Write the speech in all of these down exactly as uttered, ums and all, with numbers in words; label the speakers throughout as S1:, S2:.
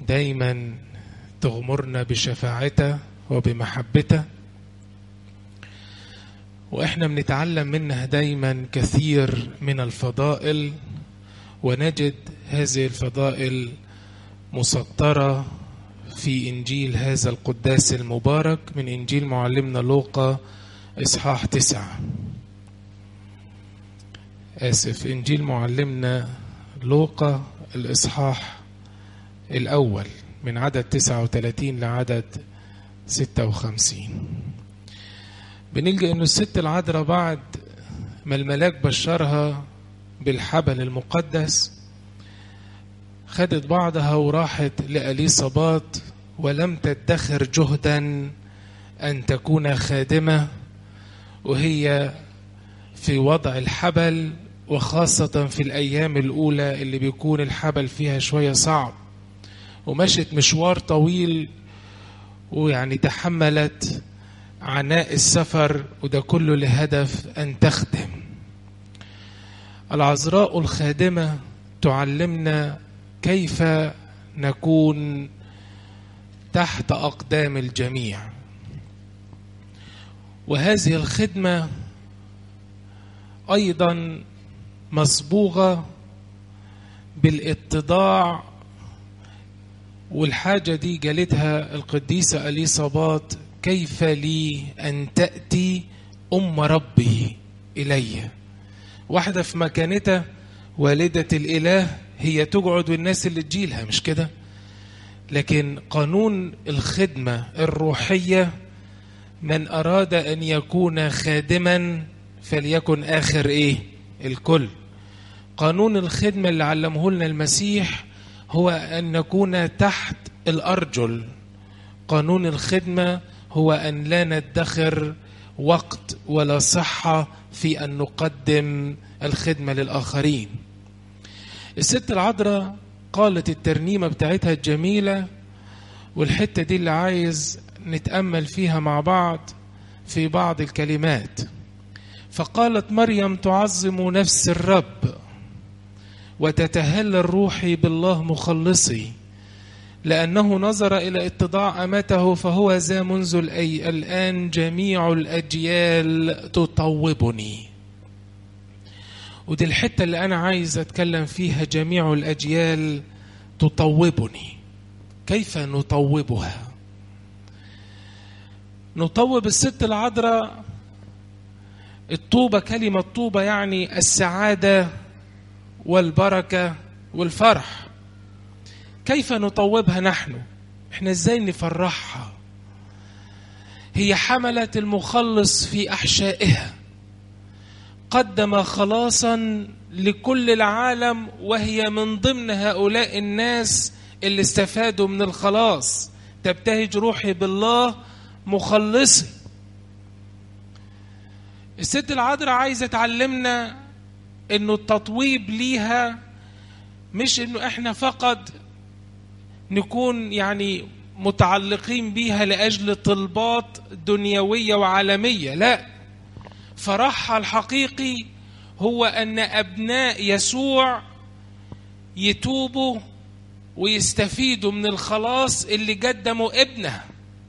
S1: دايما تغمرنا بشفاعته وبمحبته، وإحنا بنتعلم منها دايما كثير من الفضائل، ونجد هذه الفضائل مسطرة في إنجيل هذا القداس المبارك من إنجيل معلمنا لوقا إصحاح تسعة. آسف إنجيل معلمنا لوقا الإصحاح الأول من عدد تسعة وثلاثين لعدد ستة وخمسين. بنلقى إنه الست العذراء بعد ما الملاك بشرها بالحبل المقدس خدت بعضها وراحت لأليصابات، ولم تدخر جهدا أن تكون خادمة وهي في وضع الحبل، وخاصة في الأيام الأولى اللي بيكون الحبل فيها شوية صعب، ومشت مشوار طويل ويعني تحملت عناء السفر، وده كله لهدف أن تخدم. العذراء الخادمة تعلمنا كيف نكون تحت أقدام الجميع، وهذه الخدمة أيضا مصبوغة بالاتضاع، والحاجة دي جالتها القديسة أليصابات: كيف لي أن تأتي أم ربي إلي؟ واحدة في مكانتها والدة الإله هي تقعد والناس اللي تجيلها، مش كده؟ لكن قانون الخدمة الروحية: من أراد أن يكون خادما فليكن آخر إيه؟ الكل. قانون الخدمة اللي علمه لنا المسيح هو أن نكون تحت الأرجل. قانون الخدمة هو أن لا ندخر وقت ولا صحة في أن نقدم الخدمة للآخرين. الست العذراء قالت الترنيمة بتاعتها الجميلة، والحتة دي اللي عايز نتأمل فيها مع بعض في بعض الكلمات. فقالت مريم: تعظم نفس الرب وتتهلل روحي بالله مخلصي، لأنه نظر إلى اتضاع أمته، فهو ذا منذ الآن جميع الأجيال تطوبني. ودي الحتة اللي أنا عايز أتكلم فيها: جميع الأجيال تطوبني. كيف نطوبها؟ نطوب الست العذراء. الطوبة، كلمة طوبة يعني السعادة والبركة والفرح. كيف نطوبها نحن؟ احنا ازاي نفرحها؟ هي حملت المخلص في أحشائها، قدم خلاصا لكل العالم، وهي من ضمن هؤلاء الناس اللي استفادوا من الخلاص. تبتهج روحي بالله مخلصي. الست العذراء عايزة تعلمنا انه التطويب ليها مش انه احنا فقط نكون يعني متعلقين بيها لأجل طلبات دنيوية وعالمية، لا. فرحها الحقيقي هو أن أبناء يسوع يتوبوا ويستفيدوا من الخلاص اللي قدموا ابنه.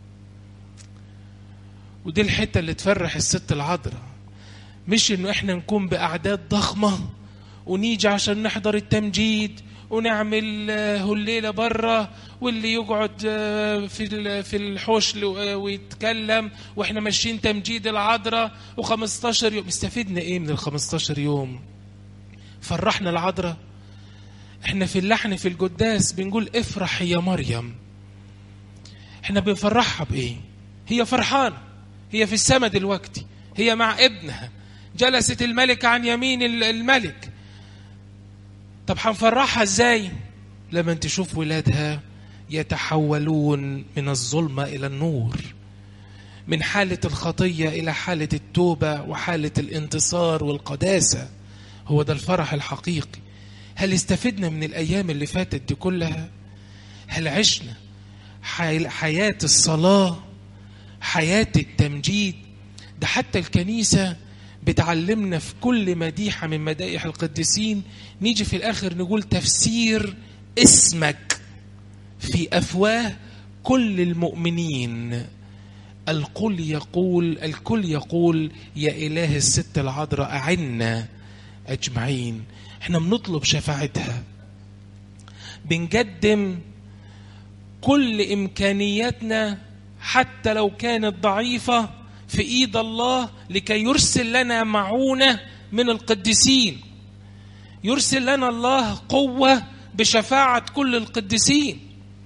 S1: ودي الحتة اللي تفرح الست العذراء، مش انه احنا نكون بأعداد ضخمة ونيجي عشان نحضر التمجيد ونعمل هالليلة برا، واللي يقعد في في الحوش ويتكلم واحنا ماشيين تمجيد العذراء وخمستاشر يوم. استفدنا ايه من الخمستاشر يوم؟ فرحنا العذراء؟ احنا في اللحن في القداس بنقول افرح يا مريم. احنا بنفرحها بايه؟ هي فرحانة، هي في السماء دلوقتي، هي مع ابنها، جلست الملكة عن يمين الملك. طب هنفرحها ازاي؟ لما تشوف ولادها يتحولون من الظلمة إلى النور، من حالة الخطية إلى حالة التوبة وحالة الانتصار والقداسة. هو ده الفرح الحقيقي. هل استفدنا من الأيام اللي فاتت دي كلها؟ هل عشنا حياة الصلاة، حياة التمجيد؟ ده حتى الكنيسة بتعلمنا في كل مديحة من مدائح القديسين نيجي في الآخر نقول تفسير اسمك في أفواه كل المؤمنين. الكل يقول الكل يقول يا إله الست العذراء أعنا أجمعين. احنا بنطلب شفاعتها، بنقدم كل إمكانياتنا حتى لو كانت ضعيفة في إيد الله لكي يرسل لنا معونة من القديسين. يرسل لنا الله قوة بشفاعة كل القديسين.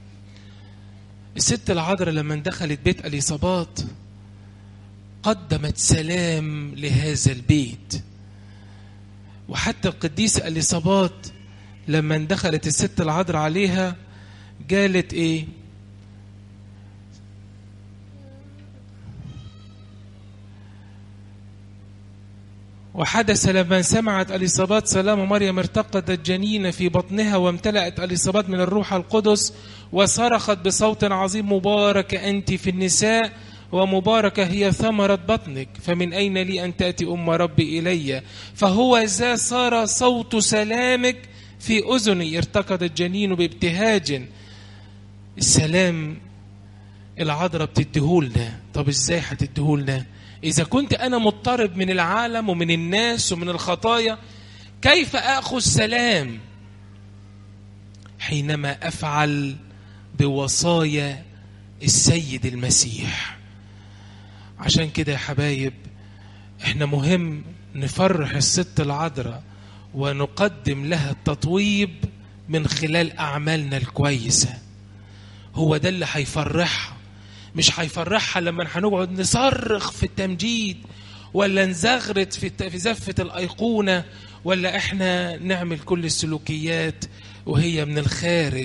S1: الست العذراء لما دخلت بيت أليصابات قدمت سلام لهذا البيت. وحتى القديسة أليصابات لما دخلت الست العذراء عليها قالت ايه؟ وحدث لما سمعت أليصابات سلام مريم ارتقدت جنين في بطنها وامتلأت أليصابات من الروح القدس وصرخت بصوت عظيم مباركة أنت في النساء ومباركة هي ثمرة بطنك، فمن أين لي أن تأتي أم ربي إلي؟ فهو ذا صار صوت سلامك في أذني. ارتقد الجنين بابتهاج. السلام العذراء بتديهولنا. طب ازاي هتديهولنا؟ إذا كنت أنا مضطرب من العالم ومن الناس ومن الخطايا، كيف أخذ سلام؟ حينما أفعل بوصايا السيد المسيح. عشان كده يا حبايب احنا مهم نفرح الست العذراء ونقدم لها التطويب من خلال أعمالنا الكويسة. هو ده اللي هيفرحها. مش هيفرحها لما هنقعد نصرخ في التمجيد ولا نزغرت في زفة الأيقونة ولا احنا نعمل كل السلوكيات وهي من الخارج.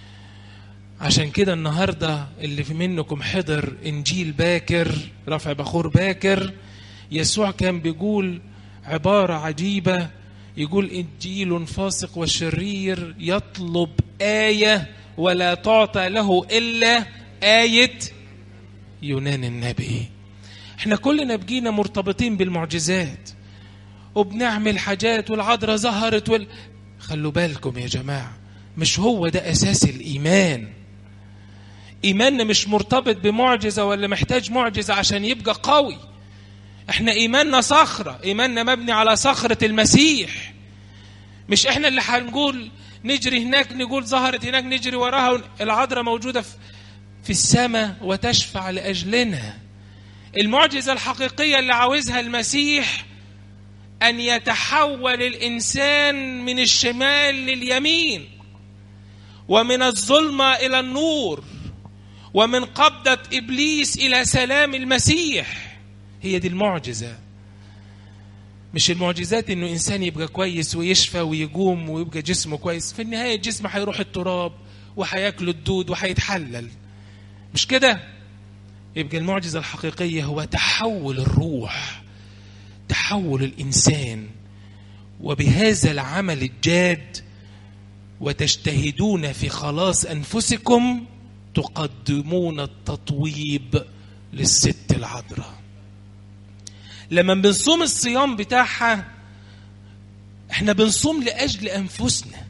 S1: عشان كده النهاردة اللي في منكم حضر إنجيل باكر، رفع بخور باكر، يسوع كان بيقول عبارة عجيبة، يقول إنجيل فاسق وشرير يطلب آية ولا تعطى له إلا آية يونان النبي. احنا كلنا بقينا مرتبطين بالمعجزات وبنعمل حاجات والعذراء ظهرت وال... خلوا بالكم يا جماعة، مش هو ده أساس الإيمان. إيماننا مش مرتبط بمعجزة ولا محتاج معجزة عشان يبقى قوي. احنا إيماننا صخرة، إيماننا مبني على صخرة المسيح. مش احنا اللي هنقول نجري هناك نقول ظهرت هناك نجري وراها. العذراء موجودة في في السماء وتشفع لأجلنا. المعجزة الحقيقية اللي عاوزها المسيح أن يتحول الإنسان من الشمال لليمين ومن الظلمة إلى النور ومن قبضة إبليس إلى سلام المسيح. هي دي المعجزة. مش المعجزات إنه إنسان يبقى كويس ويشفى ويقوم ويبقى جسمه كويس. في النهاية الجسم هيروح التراب وهياكل الدود وهيتحلل، مش كده؟ يبقى المعجزة الحقيقية هو تحول الروح، تحول الإنسان. وبهذا العمل الجاد وتجتهدون في خلاص أنفسكم تقدمون التطويب للست العذراء. لما بنصوم الصيام بتاعها احنا بنصوم لأجل أنفسنا،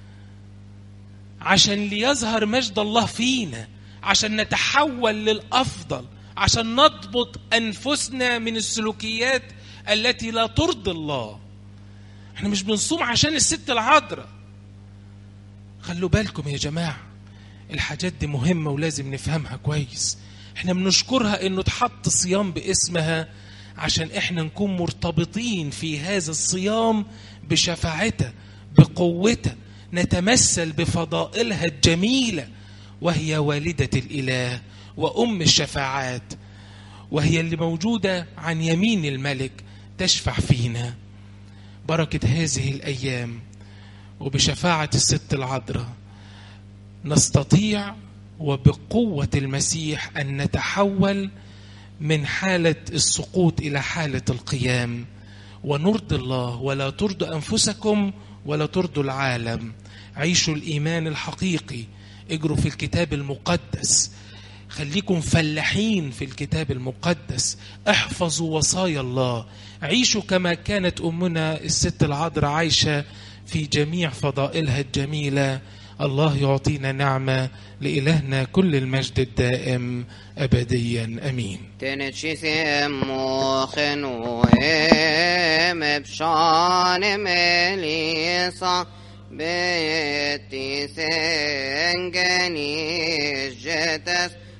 S1: عشان ليظهر مجد الله فينا، عشان نتحول للأفضل، عشان نضبط أنفسنا من السلوكيات التي لا ترضي الله. احنا مش بنصوم عشان الست العذراء. خلوا بالكم يا جماعة، الحاجات دي مهمة ولازم نفهمها كويس. احنا بنشكرها انه تحط صيام باسمها عشان احنا نكون مرتبطين في هذا الصيام بشفاعتها بقوتها، نتمثل بفضائلها الجميلة، وهي والدة الإله وأم الشفاعات، وهي اللي موجودة عن يمين الملك تشفع فينا. بركة هذه الأيام وبشفاعة الست العذراء نستطيع وبقوة المسيح أن نتحول من حالة السقوط إلى حالة القيام، ونرضي الله ولا ترضوا أنفسكم ولا ترضوا العالم. عيشوا الإيمان الحقيقي، اجروا في الكتاب المقدس، خليكم فلاحين في الكتاب المقدس، احفظوا وصايا الله، عيشوا كما كانت أمنا الست العذراء عايشة في جميع فضائلها الجميلة. الله يعطينا نعمة. لإلهنا كل المجد الدائم أبديا أمين.
S2: تنشيسم موخن وهم بشان مليصة بيتي سنجني جتس